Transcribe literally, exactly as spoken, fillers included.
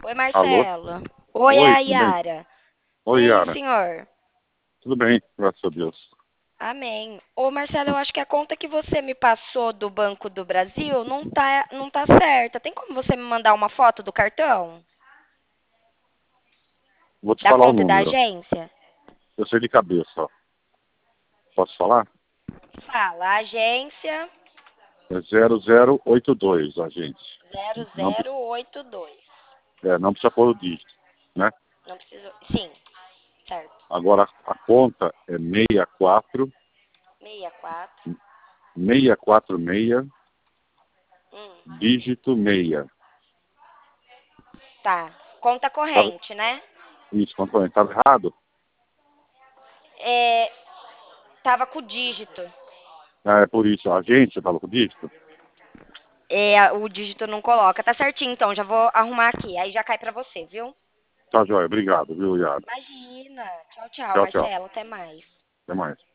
Oi, Alô? Marcelo. Oi, Oi, a tudo bem? Yara. Oi, Bem, o Yara. senhor? Tudo bem, graças a Deus. Amém. Ô, Marcelo, eu acho que a conta que você me passou do Banco do Brasil não tá, não tá certa. Tem como você me mandar uma foto do cartão? Vou te Da falar o conta e da número. agência? Eu sei de cabeça, ó. Posso falar? Fala, agência É zero zero oito dois, a gente. zero Não, zero oito dois. é, não precisa pôr o dígito, né? Não preciso. Sim, certo. Agora, a conta é seis quatro, sessenta e quatro. seis quatro seis, Hum, dígito seis. tá. Conta Tá, corrente, né? isso, controle. Tá errado? É, tava com o dígito. Ah, é por isso. A agência estava com o dígito? É, o dígito não coloca. Tá certinho, então. Já vou arrumar aqui. Aí já cai pra você, viu? Tá, joia. Obrigado, viu, Yara? Imagina. Tchau, tchau, Tchau, tchau. Marcelo. Até mais. Até mais.